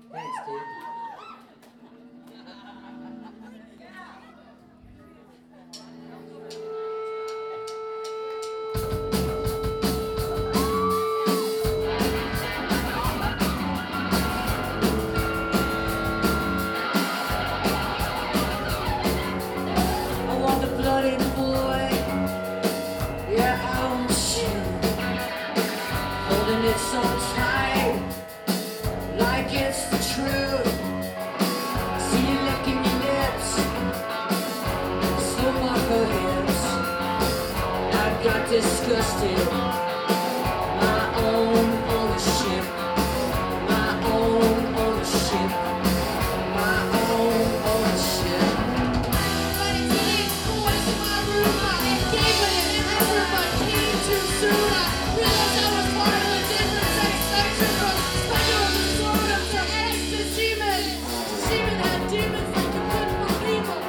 Thanks, dude. I want the bloody boy. Yeah, I want you. Holding it so tight, like it's the truth. See you licking your lips, slow up her hips. I got disgusted. My own ownership, my own ownership, my own ownership. But it's these boys in my room. I gave it an effort, but came too soon. I realized I was part of a different sex spectrum, from spectrum disorder to ecstasy. Demon had demons like you couldn't believe 'em.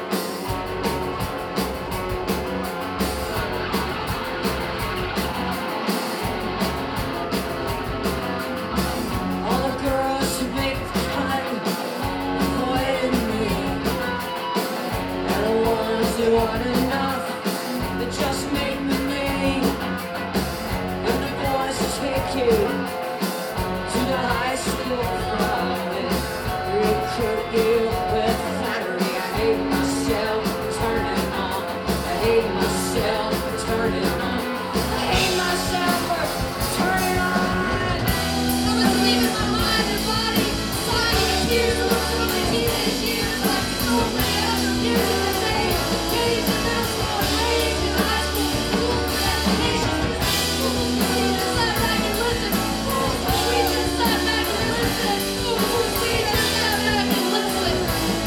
All the girls who make fun avoiding me, and the ones who aren't enough that just make me mean. And the boys who take you to the high school club and recruit you with flattery. I hate myself, turning on. I hate myself, turning on. I hate myself for turning on. I was leaving my mind and body, silent tears of early teenage years, like so many other years in the day. Days in middle school, days in high school, school for education, school. We just sat back and listened. We just sat back and listened. We just sat back and listened.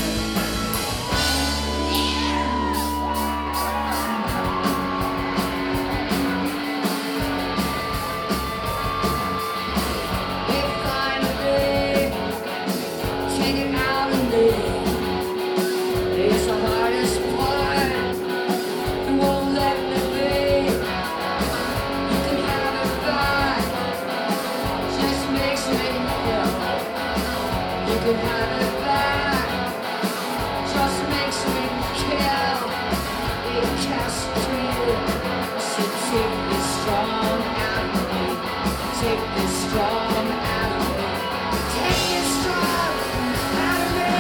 They finally take it out of me. It's the hardest part. You won't let me be. You can have it back. Just makes me feel. You can have it back. Just makes me kill. It castrated. So take this strong out of me. Take this strong out of me. Take this strong out of me.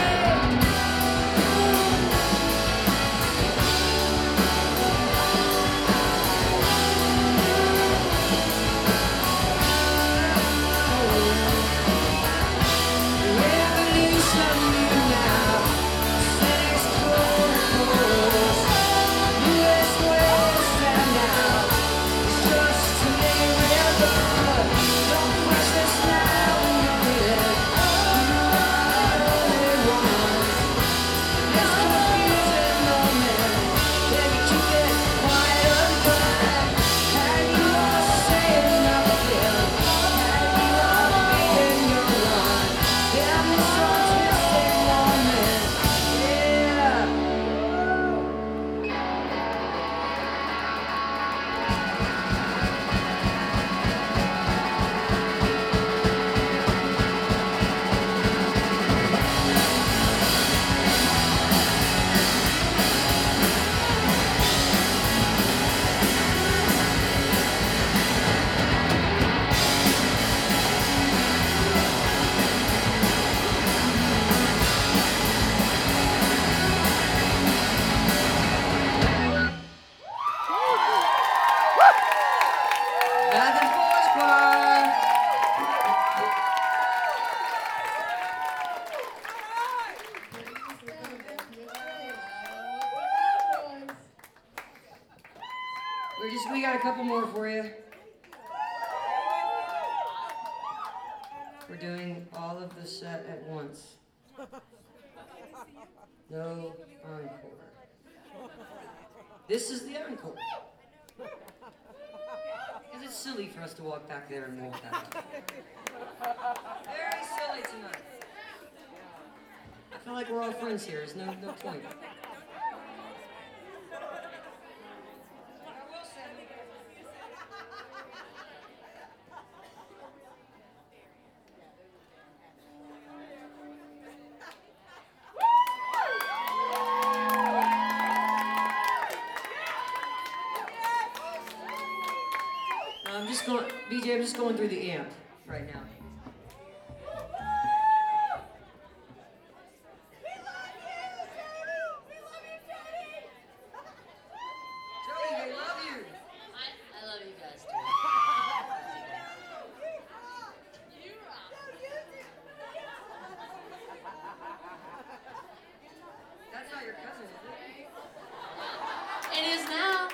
Revolution now. Sex chorus. US West and now. Just to name it up. Don't precious now. Yeah. You are the only one. It's confusing moment. Baby, keep it quiet, but have you lost saying nothing? Have you lost being your one? Damn, this autistic moment. Yeah. Athens Boys Choir. We got a couple more for you. We're doing all of the set at once. No encore. This is the encore. Because it's silly for us to walk back there and walk that way. Very silly tonight. I feel like we're all friends here. There's no point. just going, BJ, I'm just going through the amp right now. Jody, they love you. I love you guys too. You rock. That's not your cousin, is it? It is now.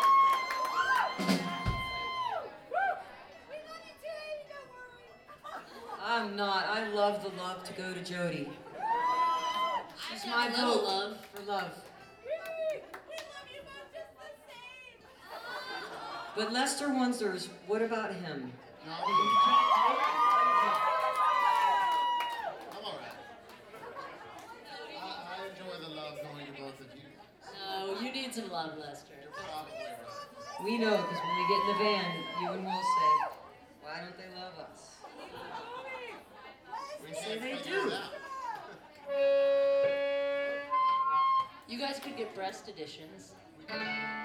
I'm not. I love the love to go to Jody. She's my got a little vote love. for love. But Lester wonders, what about him? No, I'm all right. I enjoy the love going to both of you. No, you need some love, Lester. You're probably right. We know, because when we get in the van, you and Will say, why don't they love us? We Say can't they figure do. it out. You guys could get breast additions. We can.